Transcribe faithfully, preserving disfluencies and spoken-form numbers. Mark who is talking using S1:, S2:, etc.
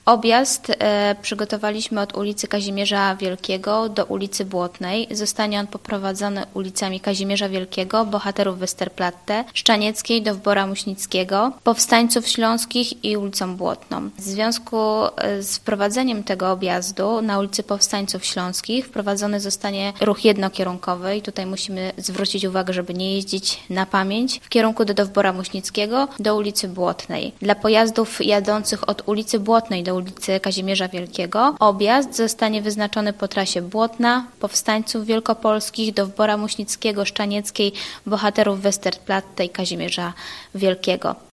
S1: Objazd e, przygotowaliśmy od ulicy Kazimierza Wielkiego do ulicy Błotnej. Zostanie on poprowadzony ulicami Kazimierza Wielkiego, bohaterów Westerplatte, Szczanieckiej, Dowbora Muśnickiego, Powstańców Śląskich i ulicą Błotną. W związku z wprowadzeniem tego objazdu na ulicy Powstańców Śląskich wprowadzony zostanie ruch jednokierunkowy i tutaj musimy zwrócić uwagę, żeby nie jeździć na pamięć w kierunku do Dowbora Muśnickiego do ulicy Błotnej. Dla pojazdów jadących od ulicy Błotnej do ulicy Kazimierza Wielkiego objazd zostanie wyznaczony po trasie Błotna, Powstańców Wielkopolskich, Dowbora Muśnickiego, Szczanieckiej, bohaterów Westerplatte i Kazimierza Wielkiego.